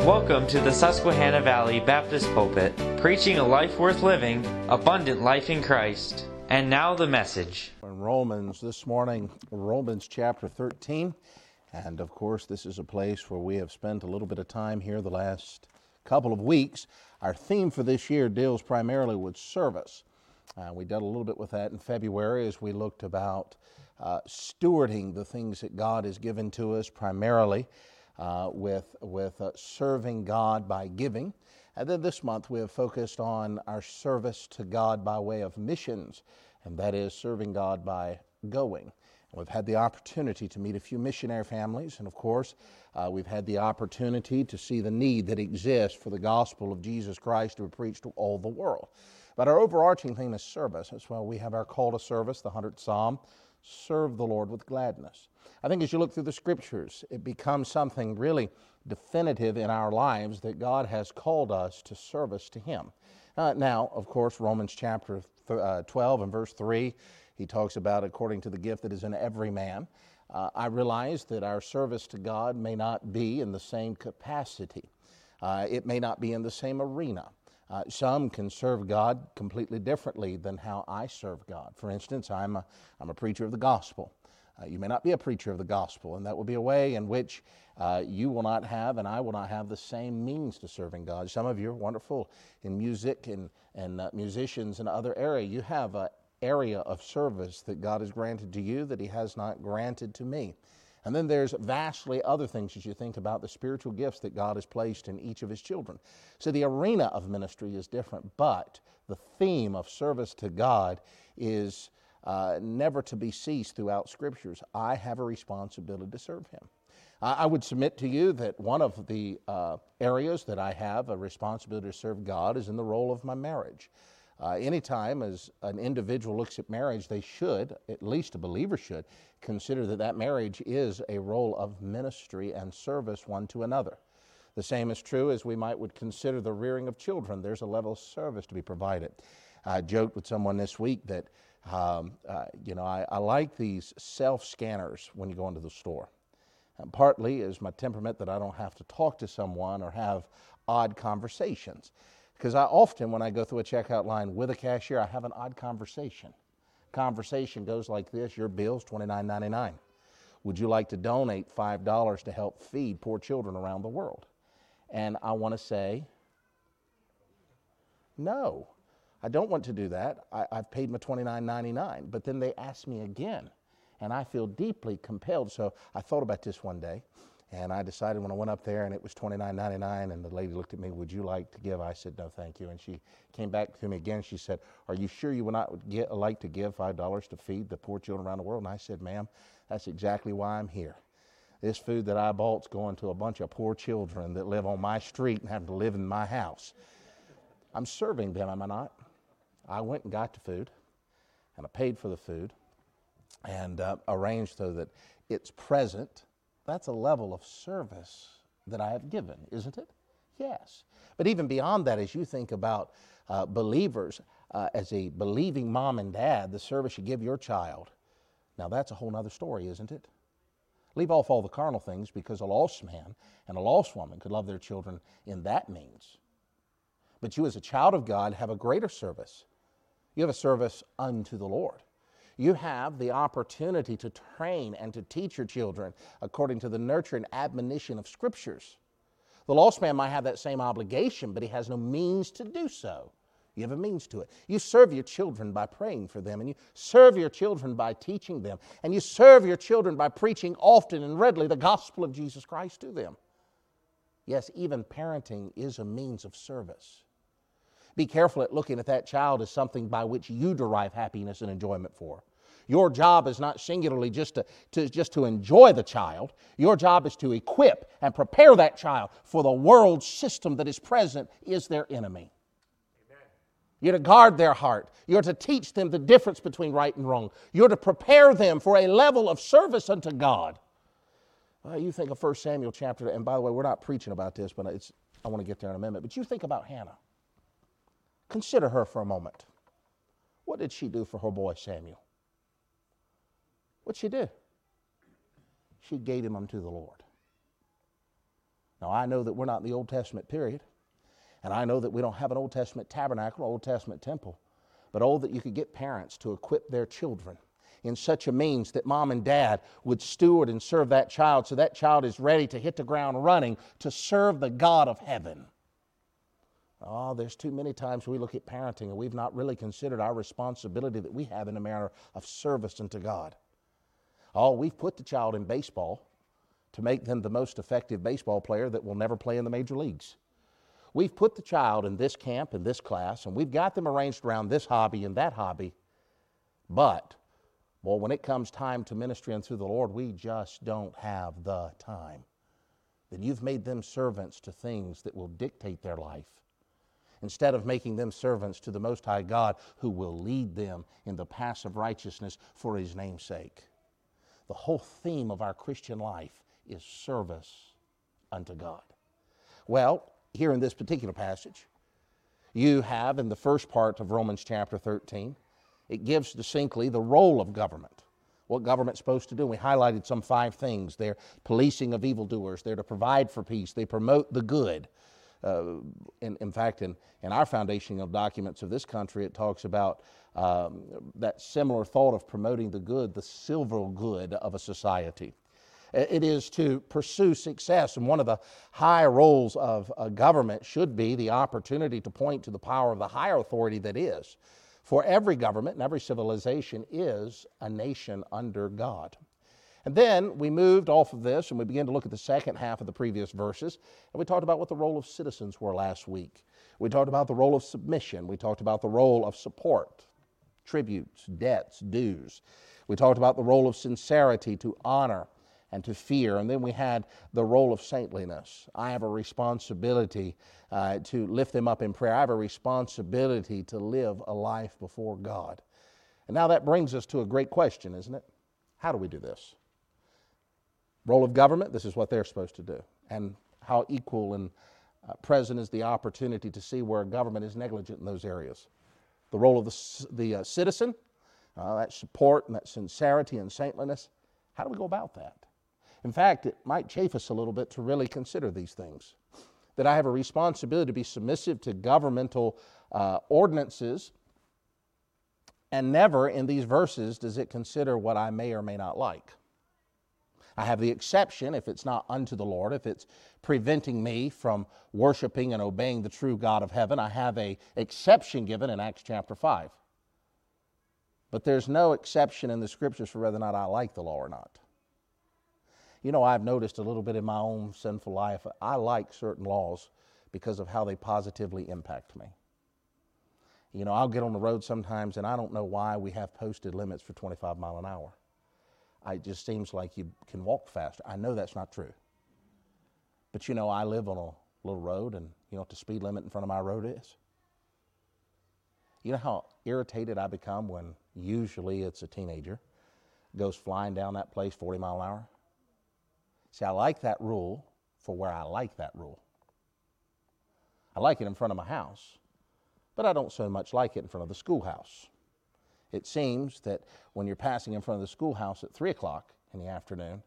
Welcome to the Susquehanna Valley Baptist Pulpit, preaching a life worth living, abundant life in Christ. And now the message. In Romans this morning, Romans chapter 13. And of course, this is a place where we have spent a little bit of time here the last couple of weeks. Our theme for this year deals primarily with service. We dealt a little bit with that in February as we looked about stewarding the things that God has given to us, primarily with serving God by giving. And then this month we have focused on our service to God by way of missions, and that is serving God by going. We've had the opportunity to meet a few missionary families, and of course, we've had the opportunity to see the need that exists for the gospel of Jesus Christ to be preached to all the world. But our overarching theme is service. That's why we have our call to service, the 100th Psalm, serve the Lord with gladness. I think as you look through the Scriptures, it becomes something really definitive in our lives that God has called us to service to Him. Now, of course, Romans chapter 12 and verse 3, he talks about according to the gift that is in every man. I realize that our service to God may not be in the same capacity. It may not be in the same arena. Some can serve God completely differently than how I serve God. For instance, I'm a preacher of the gospel. You may not be a preacher of the gospel, and that will be a way in which you will not have and I will not have the same means to serving God. Some of you are wonderful in music and musicians in other areas. You have an area of service that God has granted to you that He has not granted to me. And then there's vastly other things as you think about the spiritual gifts that God has placed in each of His children. So the arena of ministry is different, but the theme of service to God is never to be ceased throughout Scriptures. I have a responsibility to serve Him. I would submit to you that one of the areas that I have a responsibility to serve God is in the role of my marriage. Anytime as an individual looks at marriage, they should, at least a believer should, consider that that marriage is a role of ministry and service one to another. The same is true as we would consider the rearing of children. There's a level of service to be provided. I joked with someone this week that I like these self-scanners when you go into the store. And partly is my temperament that I don't have to talk to someone or have odd conversations. Because I often, when I go through a checkout line with a cashier, I have an odd conversation. Conversation goes like this: your bill's $29.99. Would you like to donate $5 to help feed poor children around the world? And I want to say, no, I don't want to do that. I've paid my $29.99. But then they ask me again, and I feel deeply compelled. So I thought about this one day. And I decided when I went up there and it was $29.99 and the lady looked at me, would you like to give? I said, no, thank you. And she came back to me again. She said, are you sure you would not like to give $5 to feed the poor children around the world? And I said, ma'am, that's exactly why I'm here. This food that I bought's going to a bunch of poor children that live on my street and have to live in my house. I'm serving them, am I not? I went and got the food and I paid for the food and arranged so that it's present. That's a level of service that I have given, isn't it? Yes. But even beyond that, as you think about believers, as a believing mom and dad, the service you give your child, now that's a whole other story, isn't it? Leave off all the carnal things, because a lost man and a lost woman could love their children in that means. But you as a child of God have a greater service. You have a service unto the Lord. You have the opportunity to train and to teach your children according to the nurture and admonition of Scriptures. The lost man might have that same obligation, but he has no means to do so. You have a means to it. You serve your children by praying for them, and you serve your children by teaching them, and you serve your children by preaching often and readily the gospel of Jesus Christ to them. Yes, even parenting is a means of service. Be careful at looking at that child as something by which you derive happiness and enjoyment for. Your job is not singularly just to enjoy the child. Your job is to equip and prepare that child for the world system that is present is their enemy. Amen. You're to guard their heart. You're to teach them the difference between right and wrong. You're to prepare them for a level of service unto God. Well, you think of 1 Samuel chapter, and by the way, we're not preaching about this, but I want to get there in a minute. But you think about Hannah. Consider her for a moment. What did she do for her boy Samuel? What'd she do? She gave him unto the Lord. Now, I know that we're not in the Old Testament period, and I know that we don't have an Old Testament tabernacle, Old Testament temple, but oh, that you could get parents to equip their children in such a means that mom and dad would steward and serve that child so that child is ready to hit the ground running to serve the God of heaven. Oh, there's too many times we look at parenting and we've not really considered our responsibility that we have in a manner of service unto God. Oh, we've put the child in baseball to make them the most effective baseball player that will never play in the major leagues. We've put the child in this camp, in this class, and we've got them arranged around this hobby and that hobby. But, boy, when it comes time to ministry unto the Lord, we just don't have the time. That you've made them servants to things that will dictate their life, instead of making them servants to the Most High God who will lead them in the paths of righteousness for His name's sake. The whole theme of our Christian life is service unto God. Well, here in this particular passage, you have in the first part of Romans chapter 13, it gives distinctly the role of government, what government's supposed to do. We highlighted some 5 things. They're policing of evildoers. They're to provide for peace. They promote the good. In fact, in our foundational documents of this country, it talks about that similar thought of promoting the good, the silver good of a society. It is to pursue success, and one of the high roles of a government should be the opportunity to point to the power of the higher authority that is. For every government and every civilization is a nation under God. And then we moved off of this and we began to look at the second half of the previous verses, and we talked about what the role of citizens were last week. We talked about the role of submission. We talked about the role of support, tributes, debts, dues. We talked about the role of sincerity, to honor and to fear. And then we had the role of saintliness. I have a responsibility to lift them up in prayer. I have a responsibility to live a life before God. And now that brings us to a great question, isn't it? How do we do this? Role of government, this is what they're supposed to do. And how equal and present is the opportunity to see where government is negligent in those areas. The role of the citizen, that support and that sincerity and saintliness. How do we go about that? In fact, it might chafe us a little bit to really consider these things. That I have a responsibility to be submissive to governmental ordinances, and never in these verses does it consider what I may or may not like. I have the exception if it's not unto the Lord, if it's preventing me from worshiping and obeying the true God of heaven. I have an exception given in Acts chapter 5. But there's no exception in the Scriptures for whether or not I like the law or not. You know, I've noticed a little bit in my own sinful life, I like certain laws because of how they positively impact me. You know, I'll get on the road sometimes and I don't know why we have posted limits for 25 miles an hour. It just seems like you can walk faster. I know that's not true. But you know, I live on a little road, and you know what the speed limit in front of my road is? You know how irritated I become when usually it's a teenager goes flying down that place 40 miles an hour? See, I like that rule for where I like that rule. I like it in front of my house, but I don't so much like it in front of the schoolhouse. It seems that when you're passing in front of the schoolhouse at 3 o'clock in the afternoon,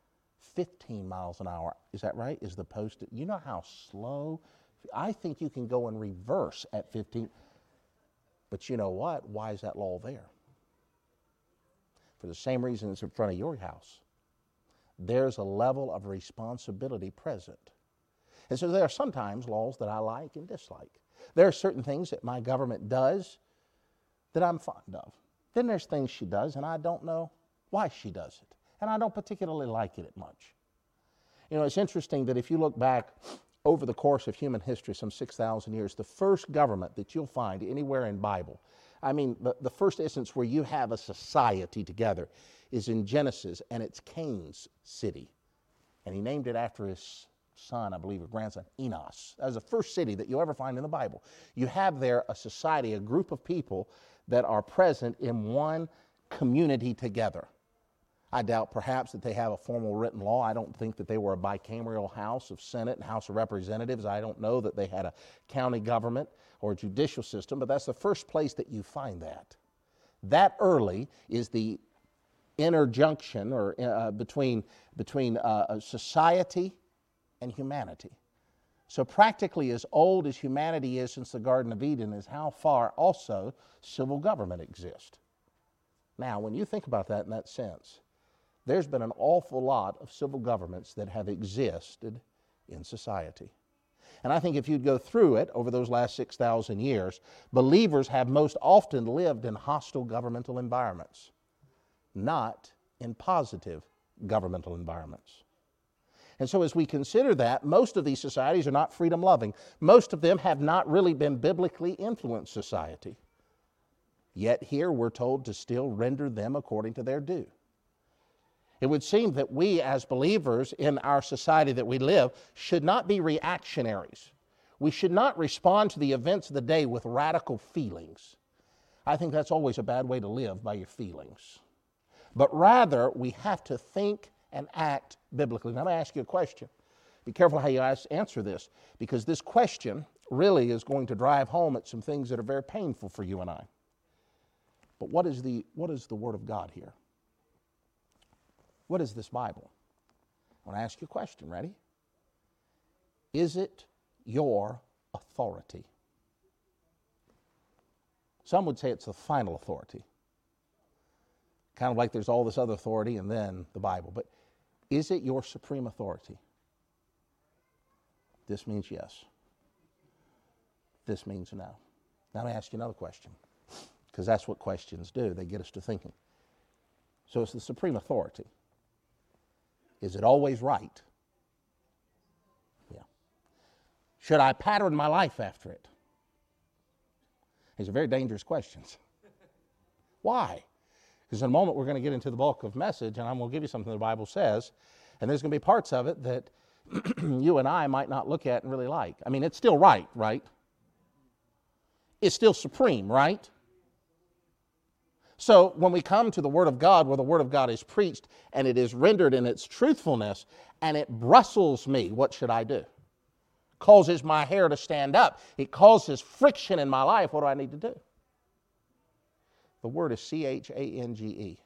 15 miles an hour, is that right, is the posted? You know how slow? I think you can go in reverse at 15. But you know what? Why is that law there? For the same reason it's in front of your house. There's a level of responsibility present. And so there are sometimes laws that I like and dislike. There are certain things that my government does that I'm fond of. Then there's things she does and I don't know why she does it. And I don't particularly like it much. You know, it's interesting that if you look back over the course of human history, some 6,000 years, the first government that you'll find anywhere in Bible, I mean, the first instance where you have a society together is in Genesis, and it's Cain's city. And he named it after his son, I believe, or grandson, Enos. That was the first city that you'll ever find in the Bible. You have there a society, a group of people that are present in one community together. I doubt perhaps that they have a formal written law. I don't think that they were a bicameral House of Senate and House of Representatives. I don't know that they had a county government or a judicial system, but that's the first place that you find that. That early is the interjunction or between a society and humanity. So practically as old as humanity is since the Garden of Eden is how far also civil government exists. Now, when you think about that in that sense, there's been an awful lot of civil governments that have existed in society. And I think if you'd go through it over those last 6,000 years, believers have most often lived in hostile governmental environments, not in positive governmental environments. And so as we consider that, most of these societies are not freedom-loving. Most of them have not really been biblically influenced society. Yet here we're told to still render them according to their due. It would seem that we as believers in our society that we live should not be reactionaries. We should not respond to the events of the day with radical feelings. I think that's always a bad way to live, by your feelings. But rather, we have to think and act biblically. Now, I'm going to ask you a question. Be careful how you answer this, because this question really is going to drive home at some things that are very painful for you and I. But what is the Word of God here? What is this Bible? I want to ask you a question. Ready? Is it your authority? Some would say it's the final authority. Kind of like there's all this other authority and then the Bible. But is it your supreme authority? This means yes. This means no. Now let me ask you another question, because that's what questions do. They get us to thinking. So it's the supreme authority. Is it always right? Yeah. Should I pattern my life after it? These are very dangerous questions. Why? Because in a moment we're going to get into the bulk of message, and I'm going to give you something the Bible says, and there's going to be parts of it that you and I might not look at and really like. I mean, it's still right? It's still supreme, right? So when we come to the Word of God, where the Word of God is preached, and it is rendered in its truthfulness, and it bristles me, what should I do? Causes my hair to stand up. It causes friction in my life. What do I need to do? The word is C-H-A-N-G-E.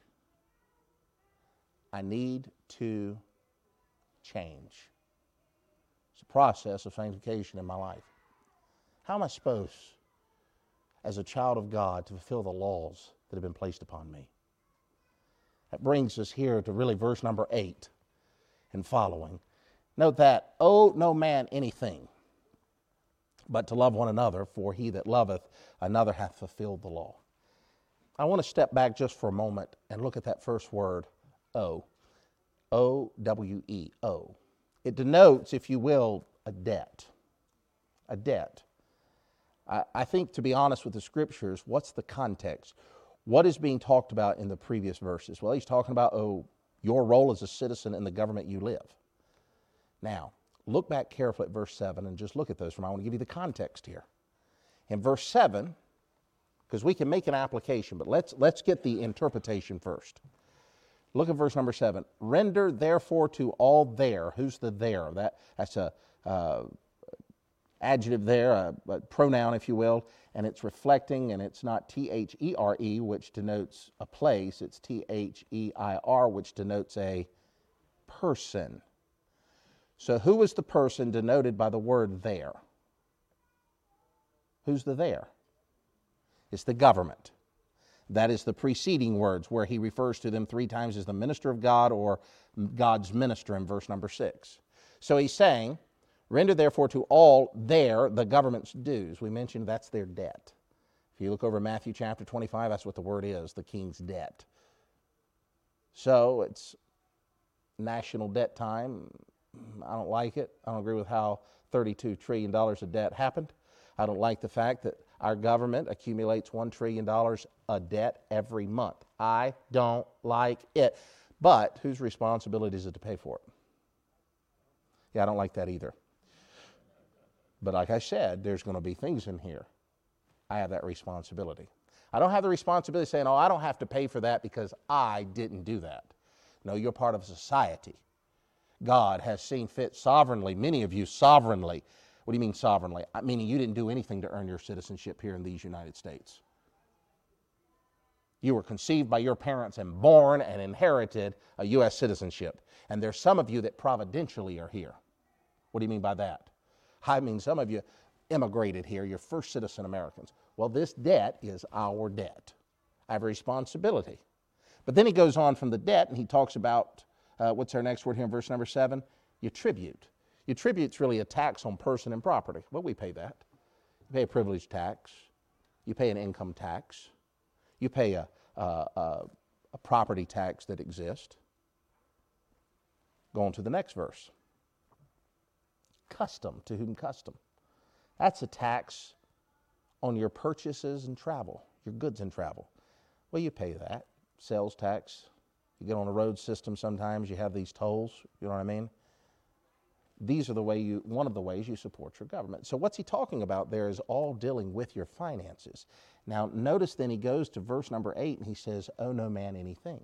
I need to change. It's a process of sanctification in my life. How am I supposed, as a child of God, to fulfill the laws that have been placed upon me? That brings us here to really verse number 8 and following. Note that, owe no man anything but to love one another, for he that loveth another hath fulfilled the law. I want to step back just for a moment and look at that first word, owe. O-W-E, owe. It denotes, if you will, a debt. A debt. I think, to be honest with the Scriptures, what's the context? What is being talked about in the previous verses? Well, he's talking about, your role as a citizen in the government you live. Now, look back carefully at verse 7 and just look at those. I want to give you the context here. In verse 7, because we can make an application, but let's get the interpretation first. Look at verse number 7. Render therefore to all there. Who's the there? That's a adjective there, a pronoun, if you will, and it's reflecting, and it's not T-H-E-R-E, which denotes a place. It's T-H-E-I-R, which denotes a person. So who is the person denoted by the word there? Who's the there? It's the government. That is the preceding words where he refers to them 3 times as the minister of God or God's minister in verse number 6. So he's saying, render therefore to all there the government's dues. We mentioned that's their debt. If you look over Matthew chapter 25, that's what the word is, the king's debt. So it's national debt time. I don't like it. I don't agree with how $32 trillion of debt happened. I don't like the fact that our government accumulates $1 trillion of debt every month. I don't like it. But whose responsibility is it to pay for it? Yeah, I don't like that either. But like I said, there's going to be things in here. I have that responsibility. I don't have the responsibility saying, I don't have to pay for that because I didn't do that. No, you're part of society. God has seen fit sovereignly, many of you sovereignly. What do you mean sovereignly? Meaning you didn't do anything to earn your citizenship here in these United States. You were conceived by your parents and born and inherited a U.S. citizenship. And there's some of you that providentially are here. What do you mean by that? I mean, some of you immigrated here, you're first citizen Americans. Well, this debt is our debt. I have a responsibility. But then he goes on from the debt and he talks about, what's our next word here in verse number 7? Your tribute. Your tribute's really a tax on person and property. Well, we pay that. You pay a privilege tax. You pay an income tax. You pay a property tax that exists. Go on to the next verse. Custom, to whom custom? That's a tax on your purchases and travel, your goods and travel. Well, you pay that. Sales tax. You get on a road system sometimes, you have these tolls, you know what I mean? These are one of the ways you support your government. So what's he talking about there is all dealing with your finances. Now, notice then he goes to verse number 8 and he says, owe no man anything.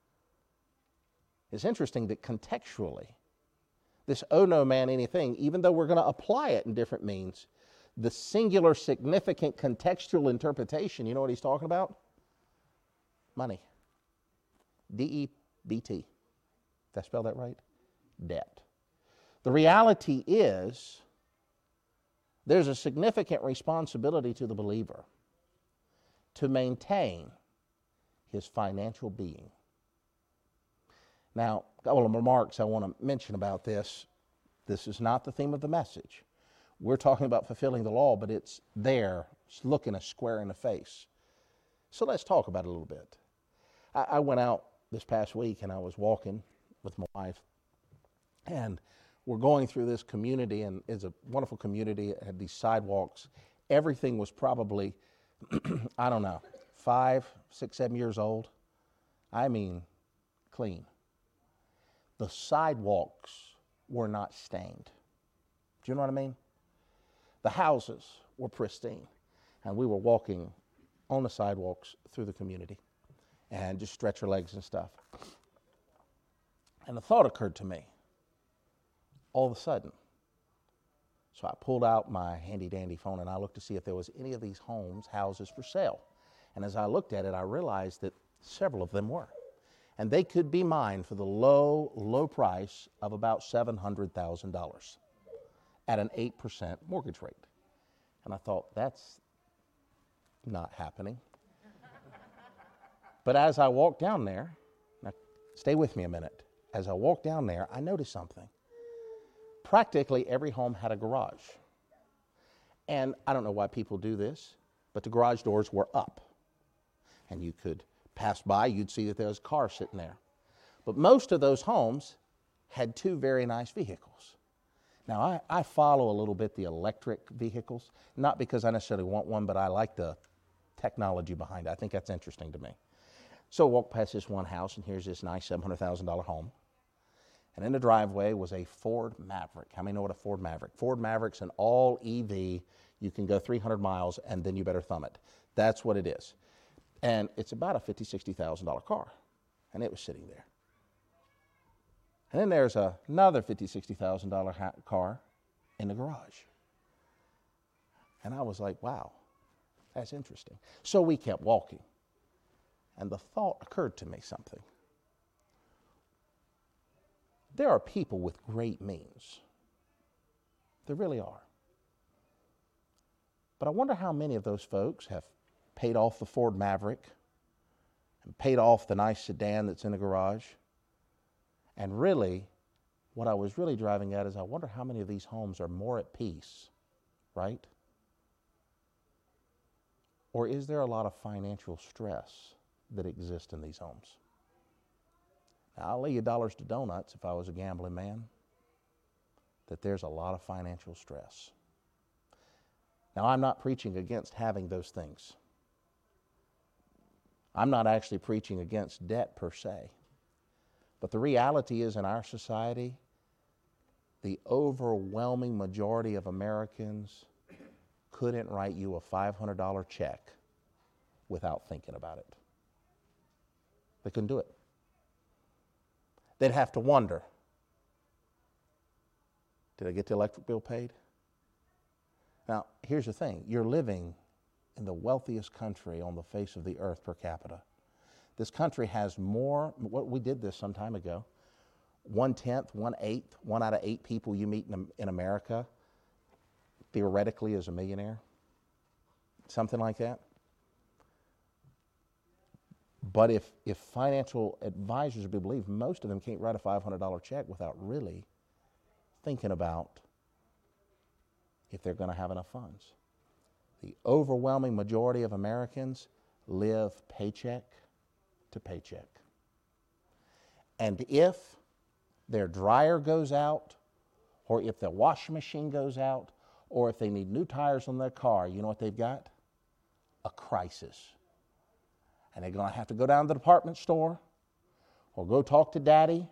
It's interesting that contextually, this owe no man anything, even though we're going to apply it in different means, the singular significant contextual interpretation, you know what he's talking about? Money. D-E-B-T. Did I spell that right? Debt. The reality is there's a significant responsibility to the believer to maintain his financial being. Now, a couple of remarks I want to mention about this. This is not the theme of the message. We're talking about fulfilling the law, but it's there, it's looking us square in the face. So let's talk about it a little bit. I went out this past week and I was walking with my wife, and we're going through this community, and it's a wonderful community. It had these sidewalks. Everything was probably, I don't know, 5, 6, 7 years old. I mean, clean. The sidewalks were not stained. Do you know what I mean? The houses were pristine, and we were walking on the sidewalks through the community and just stretch our legs and stuff. And a thought occurred to me all of a sudden. So I pulled out my handy-dandy phone and I looked to see if there was any of these houses for sale. And as I looked at it, I realized that several of them were. And they could be mine for the low price of about $700,000 at an 8% mortgage rate. And I thought, that's not happening. But as I walked down there, now stay with me a minute. As I walked down there, I noticed something. Practically every home had a garage. And I don't know why people do this, but the garage doors were up. And you could pass by, you'd see that there was a car sitting there. But most of those homes had 2 very nice vehicles. Now, I follow a little bit the electric vehicles, not because I necessarily want one, but I like the technology behind it. I think that's interesting to me. So I walked past this one house, and here's this nice $700,000 home. And in the driveway was a Ford Maverick. How many know what a Ford Maverick? Ford Maverick's an all EV. You can go 300 miles, and then you better thumb it. That's what it is. And it's about a $50,000, $60,000 car. And it was sitting there. And then there's another $50,000, $60,000 car in the garage. And I was like, wow, that's interesting. So we kept walking. And the thought occurred to me something. There are people with great means. There really are. But I wonder how many of those folks have paid off the Ford Maverick and paid off the nice sedan that's in the garage. And really, what I was really driving at is I wonder how many of these homes are more at peace, right? Or is there a lot of financial stress that exists in these homes? Now, I'll lay you dollars to donuts if I was a gambling man, that there's a lot of financial stress. Now, I'm not preaching against having those things. I'm not actually preaching against debt per se. But the reality is, in our society, the overwhelming majority of Americans couldn't write you a $500 check without thinking about it. They couldn't do it. They'd have to wonder, did I get the electric bill paid? Now, here's the thing. You're living in the wealthiest country on the face of the earth per capita. This country has more, we did this some time ago, 1/10, 1/8, 1 out of 8 people you meet in America theoretically is a millionaire. Something like that. But if financial advisors be believed, most of them can't write a $500 check without really thinking about if they're going to have enough funds. The overwhelming majority of Americans live paycheck to paycheck. And if their dryer goes out, or if their washing machine goes out, or if they need new tires on their car, you know what they've got? A crisis. And they're going to have to go down to the department store, or go talk to daddy,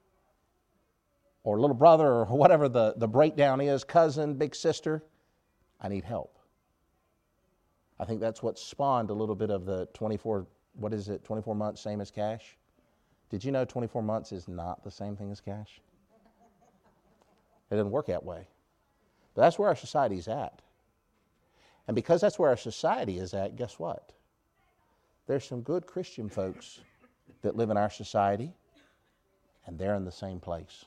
or little brother, or whatever the breakdown is, cousin, big sister. I need help. I think that's what spawned a little bit of the 24 months, same as cash? Did you know 24 months is not the same thing as cash? It doesn't work that way. But that's where our society is at. And because that's where our society is at, guess what? There's some good Christian folks that live in our society, and they're in the same place.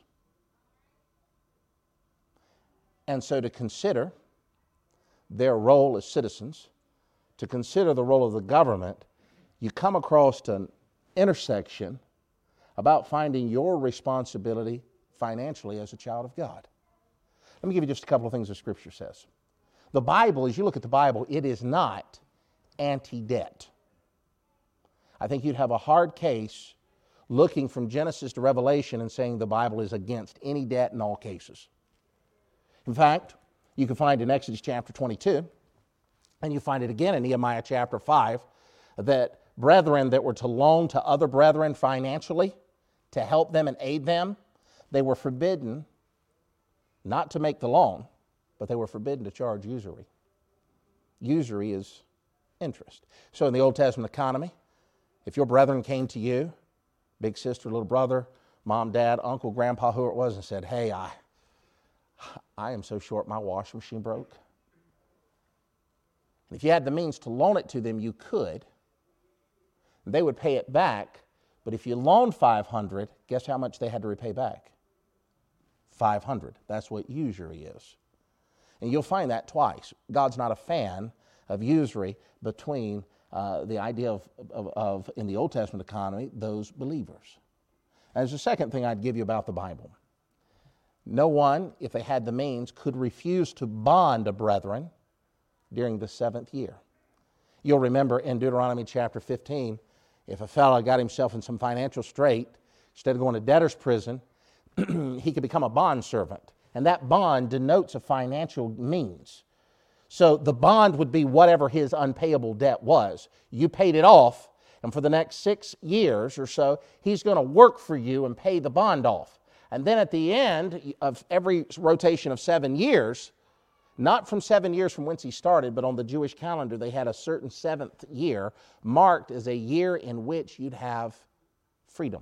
And so to consider their role as citizens, to consider the role of the government, you come across an intersection about finding your responsibility financially as a child of God. Let me give you just a couple of things the Scripture says. The Bible, as you look at the Bible, it is not anti-debt. I think you'd have a hard case looking from Genesis to Revelation and saying the Bible is against any debt in all cases. In fact, you can find in Exodus chapter 22, and you find it again in Nehemiah chapter 5, that brethren that were to loan to other brethren financially to help them and aid them, they were forbidden not to make the loan, but they were forbidden to charge usury. Usury is interest. So in the Old Testament economy, if your brethren came to you, big sister, little brother, mom, dad, uncle, grandpa, who it was, and said, hey, I am so short, my washing machine broke. And if you had the means to loan it to them, you could. They would pay it back, but if you loaned $500, guess how much they had to repay back? $500. That's what usury is. And you'll find that twice. God's not a fan of usury between the idea of, in the Old Testament economy, those believers. And there's a second thing I'd give you about the Bible. No one, if they had the means, could refuse to bond a brethren during the 7th year. You'll remember in Deuteronomy chapter 15, if a fellow got himself in some financial strait, instead of going to debtor's prison, he could become a bondservant. And that bond denotes a financial means. So the bond would be whatever his unpayable debt was. You paid it off, and for the next 6 years or so, he's going to work for you and pay the bond off. And then at the end of every rotation of 7 years, not from 7 years from whence he started, but on the Jewish calendar, they had a certain 7th year marked as a year in which you'd have freedom.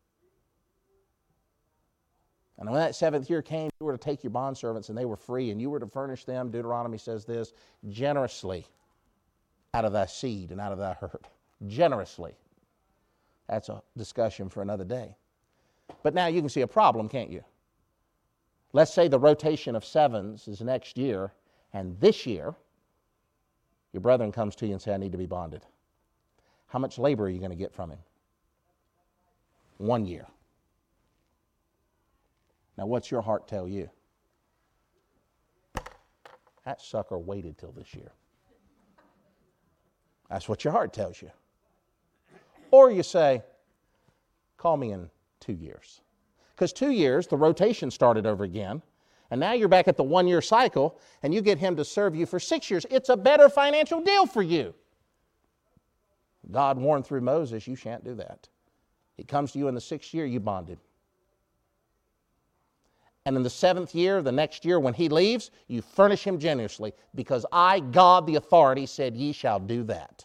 And when that 7th year came, you were to take your bondservants, and they were free, and you were to furnish them, Deuteronomy says this, generously out of thy seed and out of thy herd. Generously. That's a discussion for another day. But now you can see a problem, can't you? Let's say the rotation of 7s is next year, and this year, your brethren comes to you and say, I need to be bonded. How much labor are you going to get from him? 1 year. Now, what's your heart tell you? That sucker waited till this year. That's what your heart tells you. Or you say, call me in 2 years. Because 2 years, the rotation started over again, and now you're back at the 1 year cycle, and you get him to serve you for 6 years. It's a better financial deal for you. God warned through Moses, you shan't do that. He comes to you in the 6th year, you bonded. And in the 7th year, the next year when he leaves, you furnish him generously, because I, God the authority, said ye shall do that.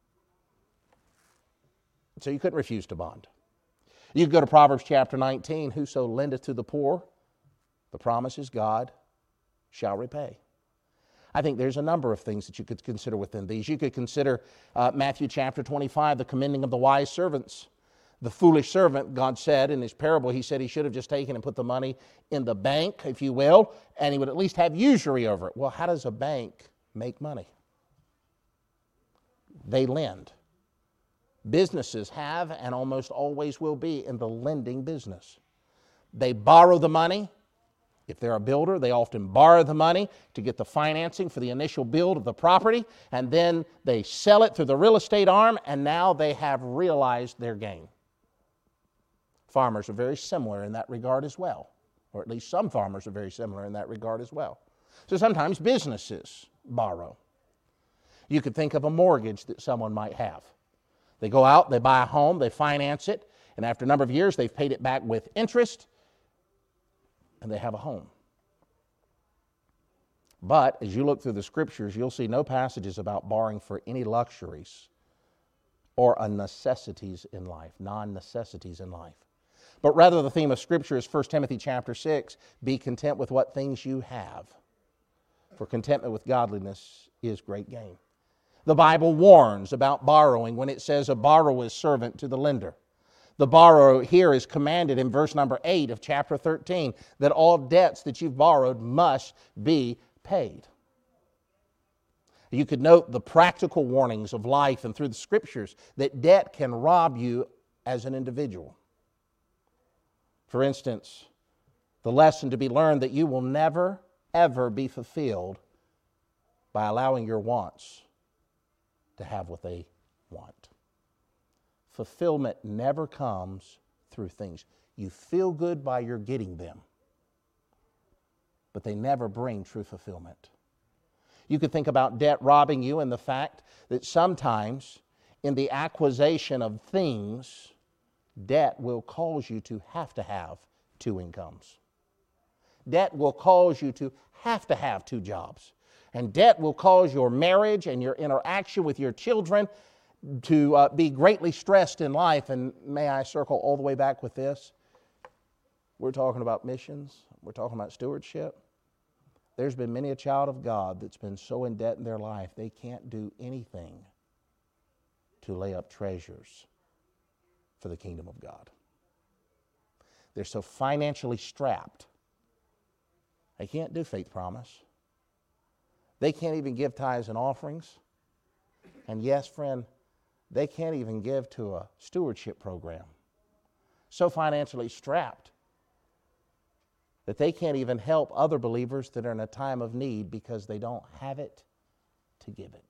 So you couldn't refuse to bond. You could go to Proverbs chapter 19, whoso lendeth to the poor, the promise is God shall repay. I think there's a number of things that you could consider within these. You could consider Matthew chapter 25, the commending of the wise servants. The foolish servant, God said in his parable, he said he should have just taken and put the money in the bank, if you will, and he would at least have usury over it. Well, how does a bank make money? They lend. Businesses have and almost always will be in the lending business. They borrow the money. If they're a builder, they often borrow the money to get the financing for the initial build of the property, and then they sell it through the real estate arm, and now they have realized their gain. Farmers are very similar in that regard as well, or at least some farmers are very similar in that regard as well. So sometimes businesses borrow. You could think of a mortgage that someone might have. They go out, they buy a home, they finance it, and after a number of years they've paid it back with interest, and they have a home. But as you look through the Scriptures, you'll see no passages about borrowing for any luxuries or necessities in life, non-necessities in life. But rather the theme of Scripture is 1 Timothy chapter 6, be content with what things you have, for contentment with godliness is great gain. The Bible warns about borrowing when it says a borrower is servant to the lender. The borrower here is commanded in verse number 8 of chapter 13 that all debts that you've borrowed must be paid. You could note the practical warnings of life and through the Scriptures that debt can rob you as an individual. For instance, the lesson to be learned that you will never, ever be fulfilled by allowing your wants to have what they want. Fulfillment never comes through things. You feel good by your getting them, but they never bring true fulfillment. You could think about debt robbing you and the fact that sometimes in the acquisition of things, debt will cause you to have two incomes. Debt will cause you to have two jobs. And debt will cause your marriage and your interaction with your children to be greatly stressed in life. And may I circle all the way back with this? We're talking about missions. We're talking about stewardship. There's been many a child of God that's been so in debt in their life they can't do anything to lay up treasures for the kingdom of God. They're so financially strapped, they can't do faith promise. They can't even give tithes and offerings. And yes, friend, they can't even give to a stewardship program. So financially strapped that they can't even help other believers that are in a time of need because they don't have it to give it.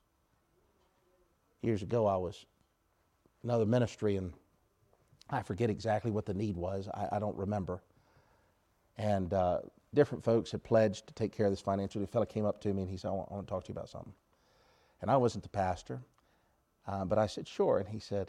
Years ago, I was in another ministry, and I forget exactly what the need was. I don't remember. And different folks had pledged to take care of this financially. A fellow came up to me and he said, I want to talk to you about something. And I wasn't the pastor, but I said, sure. And he said,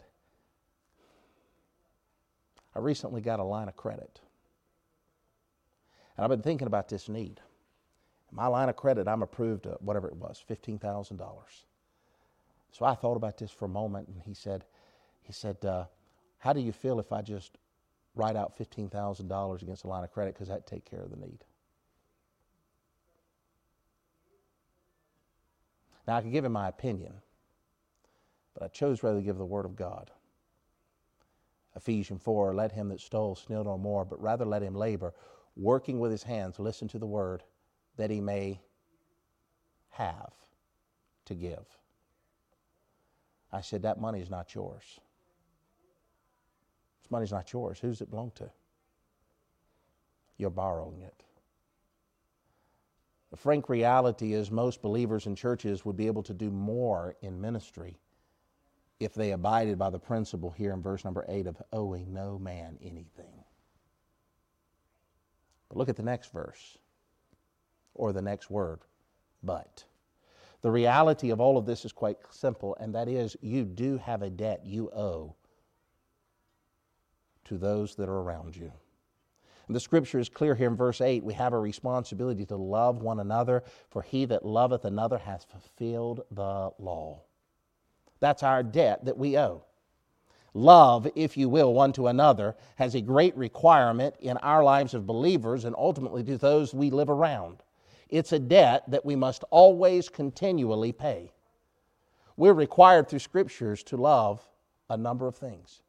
I recently got a line of credit. And I've been thinking about this need. My line of credit, I'm approved of whatever it was, $15,000. So I thought about this for a moment, and he said, how do you feel if I just write out $15,000 against a line of credit, because that'd take care of the need? Now, I could give him my opinion, but I chose rather to give the Word of God. Ephesians 4, let him that stole steal no more, but rather let him labor, working with his hands, listen to the Word, that he may have to give. I said, that money is not yours. This money's not yours. Who's it belong to? You're borrowing it. The frank reality is most believers in churches would be able to do more in ministry if they abided by the principle here in verse number 8 of owing no man anything. But look at the next verse, or the next word, but. The reality of all of this is quite simple, and that is you do have a debt you owe to those that are around you. And the Scripture is clear here in verse 8. We have a responsibility to love one another, for he that loveth another hath fulfilled the law. That's our debt that we owe. Love, if you will, one to another has a great requirement in our lives of believers and ultimately to those we live around. It's a debt that we must always continually pay. We're required through Scriptures to love a number of things.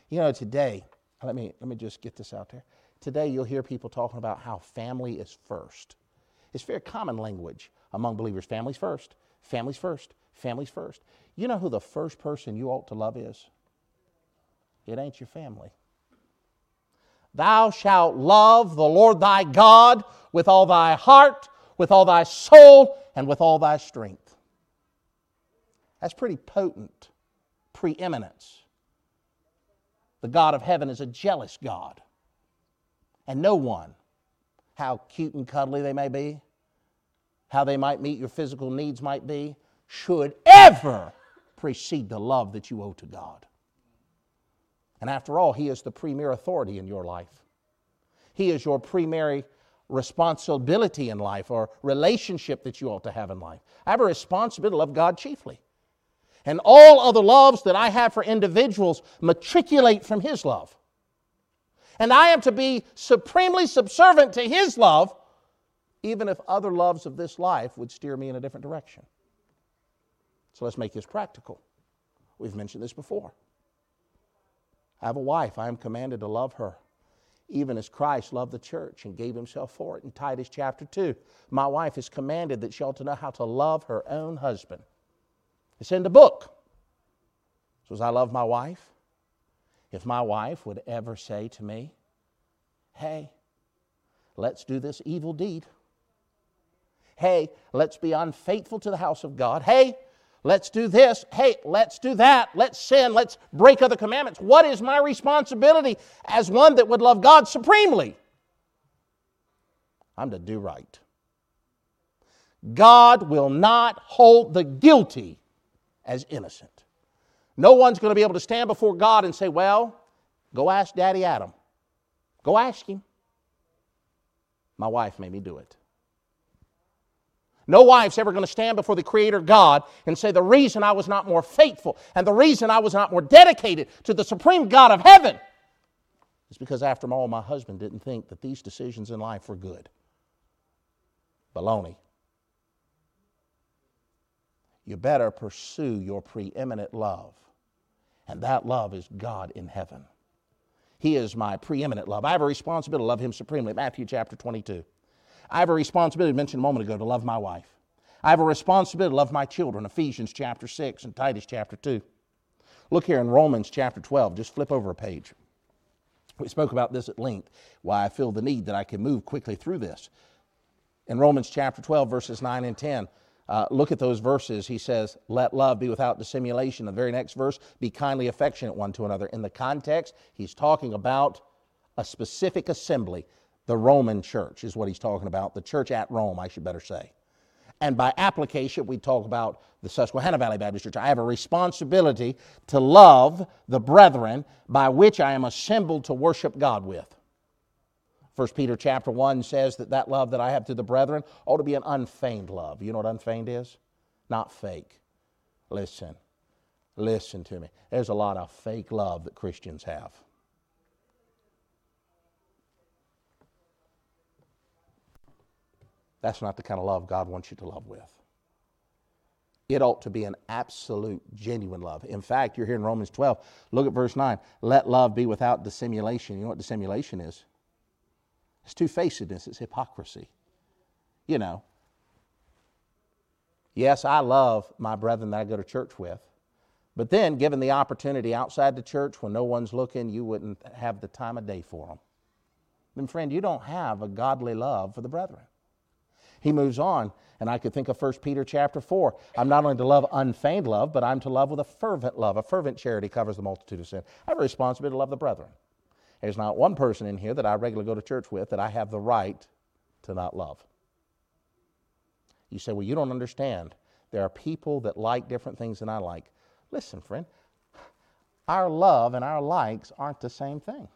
You know, today, let me just get this out there. Today you'll hear people talking about how family is first. It's very common language among believers. Families first, families first, families first. You know who the first person you ought to love is? It ain't your family. Thou shalt love the Lord thy God with all thy heart, with all thy soul, and with all thy strength. That's pretty potent preeminence. The God of heaven is a jealous God. And no one, how cute and cuddly they may be, how they might meet your physical needs might be, should ever precede the love that you owe to God. And after all, He is the premier authority in your life. He is your primary responsibility in life, or relationship that you ought to have in life. I have a responsibility to love God chiefly. And all other loves that I have for individuals matriculate from His love. And I am to be supremely subservient to His love, even if other loves of this life would steer me in a different direction. So let's make this practical. We've mentioned this before. I have a wife. I am commanded to love her, even as Christ loved the church and gave Himself for it. In Titus chapter 2, my wife is commanded that she ought to know how to love her own husband. It's in the book. So as I love my wife, if my wife would ever say to me, hey, let's do this evil deed. Hey, let's be unfaithful to the house of God. Hey, let's do this. Hey, let's do that. Let's sin. Let's break other commandments. What is my responsibility as one that would love God supremely? I'm to do right. God will not hold the guilty as innocent. No one's going to be able to stand before God and say, well, go ask Daddy Adam. Go ask him. My wife made me do it. No wife's ever going to stand before the Creator God and say, the reason I was not more faithful and the reason I was not more dedicated to the supreme God of heaven is because after all, my husband didn't think that these decisions in life were good. Baloney. You better pursue your preeminent love. And that love is God in heaven. He is my preeminent love. I have a responsibility to love Him supremely. Matthew chapter 22. I have a responsibility, mentioned a moment ago, to love my wife. I have a responsibility to love my children. Ephesians chapter 6 and Titus chapter 2. Look here in Romans chapter 12. Just flip over a page. We spoke about this at length, why I feel the need that I can move quickly through this. In Romans chapter 12, verses 9 and 10, look at those verses. He says, let love be without dissimulation. The very next verse, be kindly affectionate one to another. In the context, he's talking about a specific assembly. The Roman church is what he's talking about. The church at Rome, I should better say. And by application, we talk about the Susquehanna Valley Baptist Church. I have a responsibility to love the brethren by which I am assembled to worship God with. 1 Peter chapter 1 says that love that I have to the brethren ought to be an unfeigned love. You know what unfeigned is? Not fake. Listen to me. There's a lot of fake love that Christians have. That's not the kind of love God wants you to love with. It ought to be an absolute, genuine love. In fact, you're here in Romans 12. Look at verse 9. Let love be without dissimulation. You know what dissimulation is? It's two-facedness. It's hypocrisy. You know. Yes, I love my brethren that I go to church with. But then, given the opportunity outside the church when no one's looking, you wouldn't have the time of day for them. Then, friend, you don't have a godly love for the brethren. He moves on, and I could think of 1 Peter chapter 4. I'm not only to love unfeigned love, but I'm to love with a fervent love. A fervent charity covers the multitude of sin. I have a responsibility to love the brethren. There's not one person in here that I regularly go to church with that I have the right to not love. You say, well, you don't understand. There are people that like different things than I like. Listen, friend, our love and our likes aren't the same thing.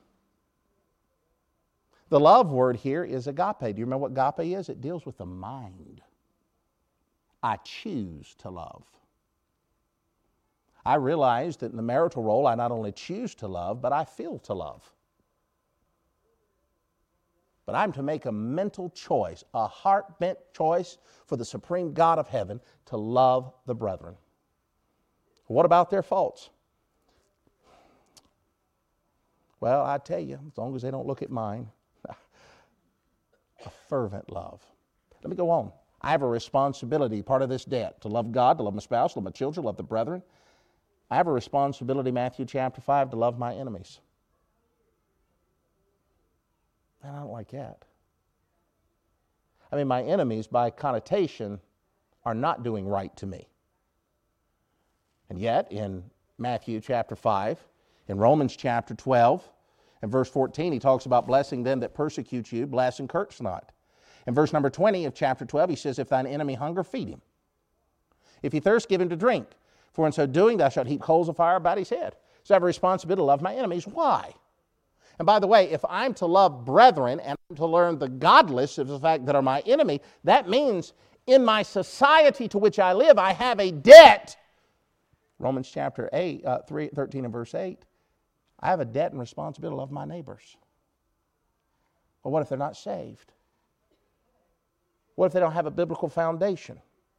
The love word here is agape. Do you remember what agape is? It deals with the mind. I choose to love. I realize that in the marital role, I not only choose to love, but I feel to love. But I'm to make a mental choice, a heart-bent choice for the supreme God of heaven to love the brethren. What about their faults? Well, I tell you, as long as they don't look at mine, a fervent love. Let me go on. I have a responsibility, part of this debt, to love God, to love my spouse, to love my children, to love the brethren. I have a responsibility, Matthew chapter 5, to love my enemies. And I don't like that. I mean, my enemies, by connotation, are not doing right to me. And yet, in Matthew chapter 5, in Romans chapter 12, and verse 14, he talks about blessing them that persecute you, bless and curse not. In verse number 20 of chapter 12, he says, if thine enemy hunger, feed him. If he thirst, give him to drink. For in so doing, thou shalt heap coals of fire about his head. So I have a responsibility to love my enemies. Why? And by the way, if I'm to love brethren and I'm to learn the godless of the fact that are my enemy, that means in my society to which I live, I have a debt. Romans chapter 13 and verse 8. I have a debt and responsibility to love my neighbors. Well, what if they're not saved? What if they don't have a biblical foundation?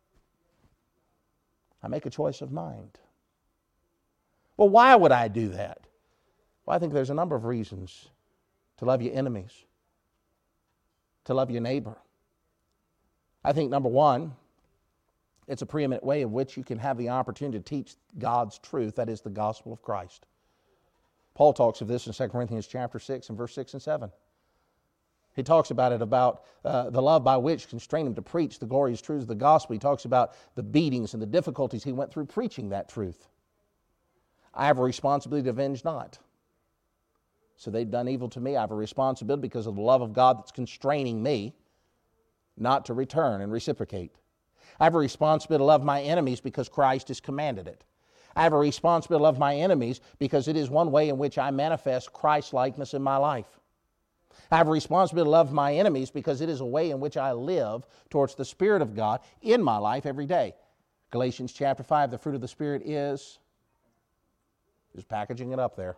I make a choice of mind. Well, why would I do that? Well, I think there's a number of reasons to love your enemies, to love your neighbor. I think number one, it's a preeminent way in which you can have the opportunity to teach God's truth, that is the gospel of Christ. Paul talks of this in 2 Corinthians chapter 6 and verse 6 and 7. He talks about it, about the love by which constrained him to preach the glorious truths of the gospel. He talks about the beatings and the difficulties he went through preaching that truth. I have a responsibility to avenge not. So they've done evil to me. I have a responsibility because of the love of God that's constraining me not to return and reciprocate. I have a responsibility to love my enemies because Christ has commanded it. I have a responsibility to love my enemies because it is one way in which I manifest Christ-likeness in my life. I have a responsibility to love my enemies because it is a way in which I live towards the Spirit of God in my life every day. Galatians chapter 5, the fruit of the Spirit is just packaging it up there.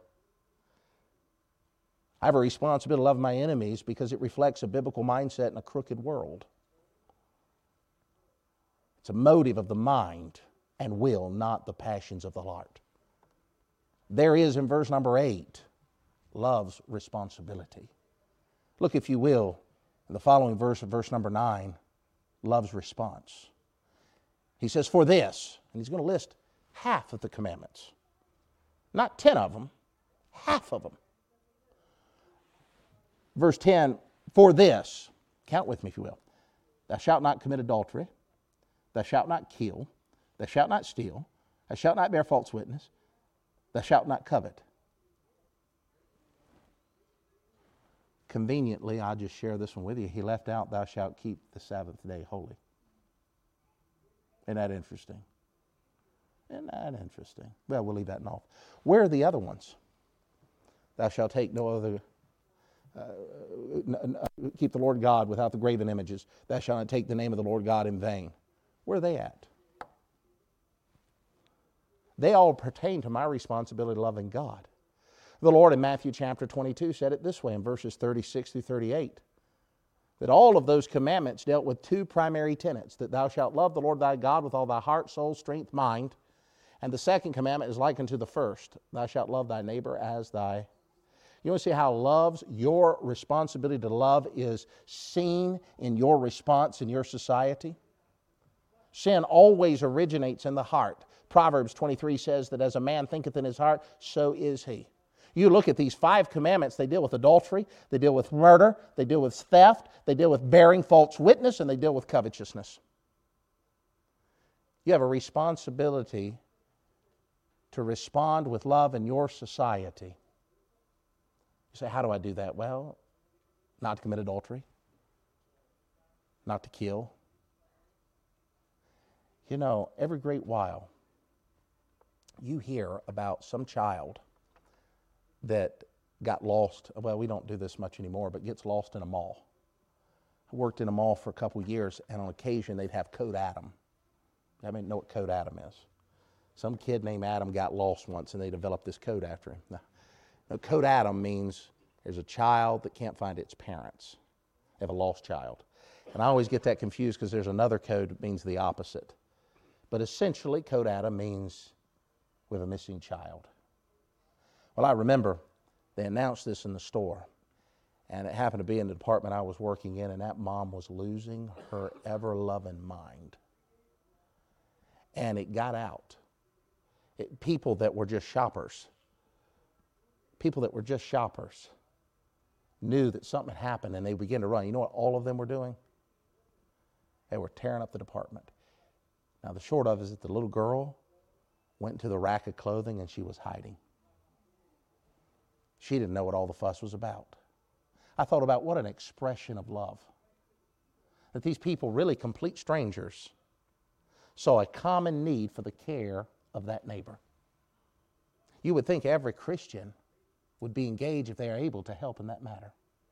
I have a responsibility to love my enemies because it reflects a biblical mindset in a crooked world. It's a motive of the mind and will, not the passions of the heart. There is, in verse number 8, love's responsibility. Look, if you will, in the following verse of verse number 9, love's response. He says, for this, and he's going to list half of the commandments. Not 10 of them, half of them. Verse 10, for this, count with me if you will, thou shalt not commit adultery, thou shalt not kill, thou shalt not steal, thou shalt not bear false witness, thou shalt not covet. Conveniently, I'll just share this one with you. He left out, thou shalt keep the Sabbath day holy. Isn't that interesting? Isn't that interesting? Well, we'll leave that off. Where are the other ones? Thou shalt take no other, keep the Lord God without the graven images. Thou shalt not take the name of the Lord God in vain. Where are they at? They all pertain to my responsibility to loving God. The Lord in Matthew chapter 22 said it this way in verses 36 through 38, that all of those commandments dealt with two primary tenets, that thou shalt love the Lord thy God with all thy heart, soul, strength, mind. And the second commandment is like unto the first, thou shalt love thy neighbor as thy. You want to see how your responsibility to love is seen in your response in your society? Sin always originates in the heart. Proverbs 23 says that as a man thinketh in his heart, so is he. You look at these 5 commandments, they deal with adultery, they deal with murder, they deal with theft, they deal with bearing false witness, and they deal with covetousness. You have a responsibility to respond with love in your society. You say, how do I do that? Well, not to commit adultery, not to kill. You know, every great while, you hear about some child that got lost. Well, we don't do this much anymore, but gets lost in a mall. I worked in a mall for a couple of years, and on occasion they'd have Code Adam. I mean, know what Code Adam is. Some kid named Adam got lost once, and they developed this code after him. Now, Code Adam means there's a child that can't find its parents. They have a lost child. And I always get that confused because there's another code that means the opposite. But essentially, Code Adam means we have a missing child. Well, I remember They announced this in the store. And it happened to be in the department I was working in, and that mom was losing her ever-loving mind. And it got out. People that were just shoppers knew that something had happened, and they began to run. You know what all of them were doing? They were tearing up the department. Now, the short of it is that the little girl went into the rack of clothing, and she was hiding. She didn't know what all the fuss was about. I thought about what an expression of love. That these people, really complete strangers, saw a common need for the care of that neighbor. You would think every Christian would be engaged if they are able to help in that matter.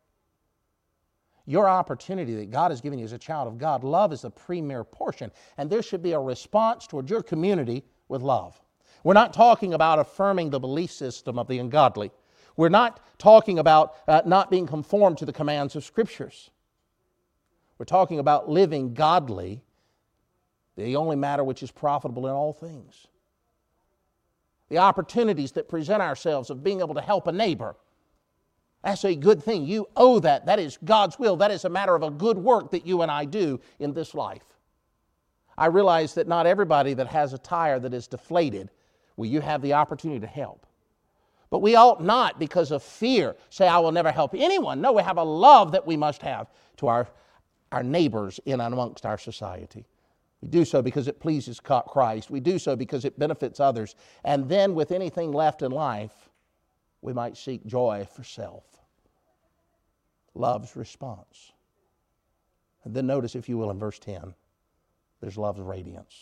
Your opportunity that God has given you as a child of God, love is the premier portion, and there should be a response toward your community with love. We're not talking about affirming the belief system of the ungodly. We're not talking about not being conformed to the commands of Scriptures. We're talking about living godly, the only matter which is profitable in all things. The opportunities that present ourselves of being able to help a neighbor, that's a good thing. You owe that. That is God's will. That is a matter of a good work that you and I do in this life. I realize that not everybody that has a tire that is deflated will you have the opportunity to help. But we ought not, because of fear, say, I will never help anyone. No, we have a love that we must have to our neighbors in and amongst our society. We do so because it pleases Christ. We do so because it benefits others. And then with anything left in life, we might seek joy for self. Love's response. And then notice, if you will, in verse 10, there's love's radiance.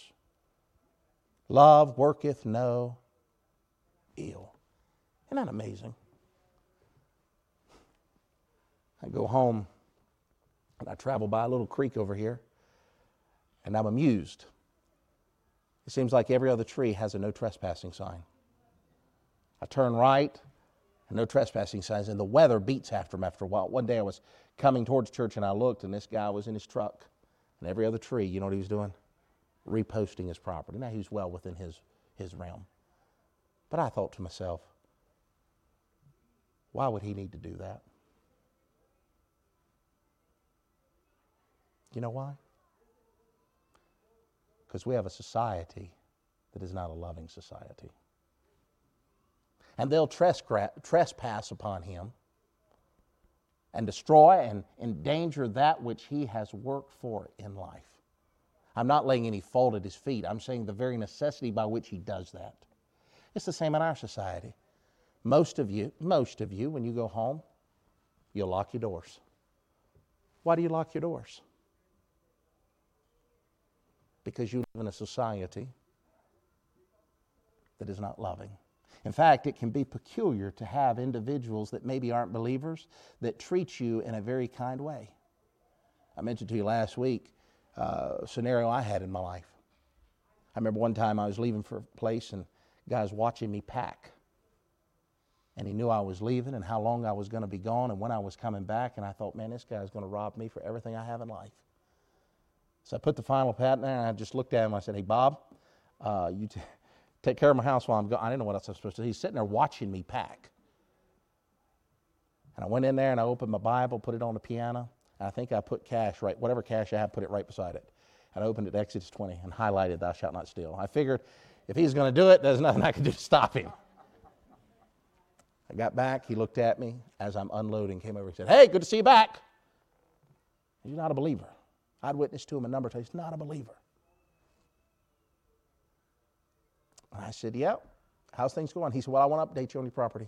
Love worketh no ill. Isn't that amazing? I go home and I travel by a little creek over here, and I'm amused. It seems like every other tree has a no trespassing sign. I turn right, and no trespassing signs, and the weather beats after them after a while. One day I was coming towards church, and I looked, and this guy was in his truck, and every other tree, you know what he was doing? Reposting his property. Now, he was well within his realm. But I thought to myself, why would he need to do that? You know why? Because we have a society that is not a loving society. And they'll trespass upon him and destroy and endanger that which he has worked for in life. I'm not laying any fault at his feet. I'm saying the very necessity by which he does that. It's the same in our society. Most of you, when you go home, you'll lock your doors. Why do you lock your doors? Because you live in a society that is not loving. In fact, it can be peculiar to have individuals that maybe aren't believers that treat you in a very kind way. I mentioned to you last week a scenario I had in my life. I remember one time I was leaving for a place, and a guy was watching me pack. And he knew I was leaving and how long I was going to be gone and when I was coming back. And I thought, man, this guy's going to rob me for everything I have in life. So I put the final pad in there, and I just looked at him. I said, hey, Bob, you take care of my house while I'm gone. I didn't know what else I was supposed to do. He's sitting there watching me pack. And I went in there, and I opened my Bible, put it on the piano. And I think I put cash, right, whatever cash I had, put it right beside it. And I opened it to Exodus 20 and highlighted, thou shalt not steal. I figured if he's going to do it, there's nothing I can do to stop him. I got back. He looked at me as I'm unloading, came over and said, hey, good to see you back. He's not a believer. I'd witnessed to him a number of times. He's not a believer. And I said, yep. How's things going? He said, well, I want to update you on your property.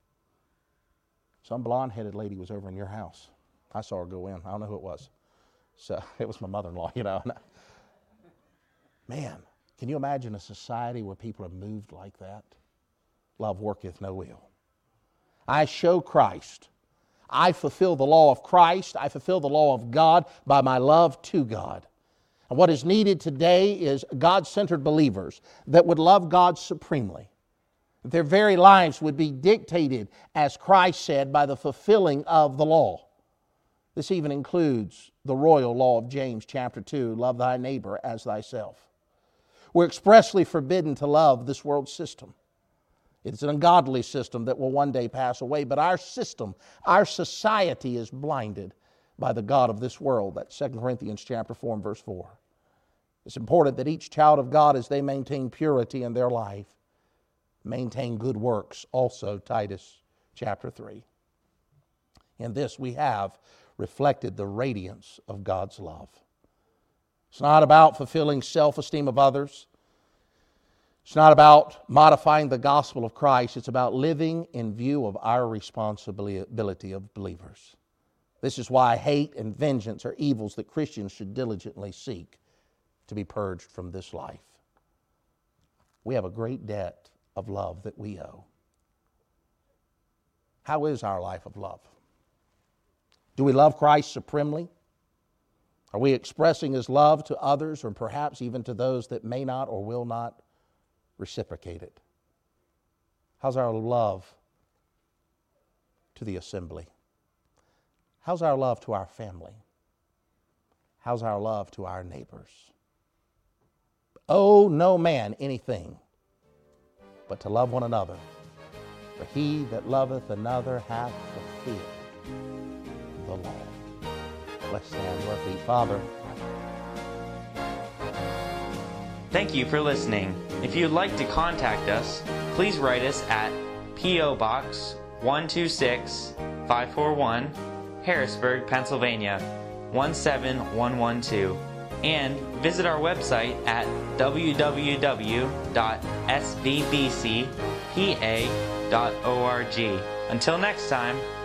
Some blonde-headed lady was over in your house. I saw her go in. I don't know who it was. So it was my mother-in-law, you know. Man, can you imagine a society where people are moved like that? Love worketh no ill. I show Christ. I fulfill the law of Christ. I fulfill the law of God by my love to God. And what is needed today is God-centered believers that would love God supremely. Their very lives would be dictated, as Christ said, by the fulfilling of the law. This even includes the royal law of James chapter 2, love thy neighbor as thyself. We're expressly forbidden to love this world system. It's an ungodly system that will one day pass away, but our system, our society is blinded by the god of this world. That's 2 Corinthians chapter 4 and verse 4. It's important that each child of God, as they maintain purity in their life, maintain good works, also Titus chapter 3. In this we have reflected the radiance of God's love. It's not about fulfilling self-esteem of others. It's not about modifying the gospel of Christ. It's about living in view of our responsibility of believers. This is why hate and vengeance are evils that Christians should diligently seek to be purged from this life. We have a great debt of love that we owe. How is our life of love? Do we love Christ supremely? Are we expressing His love to others, or perhaps even to those that may not or will not reciprocate it? How's our love to the assembly? How's our love to our family? How's our love to our neighbors? Owe no man anything but to love one another. For he that loveth another hath fulfilled the law. Let's stand to our feet. Father. Thank you for listening. If you'd like to contact us, please write us at P.O. Box 126-541, Harrisburg, Pennsylvania 17112, and visit our website at www.svbcpa.org. Until next time,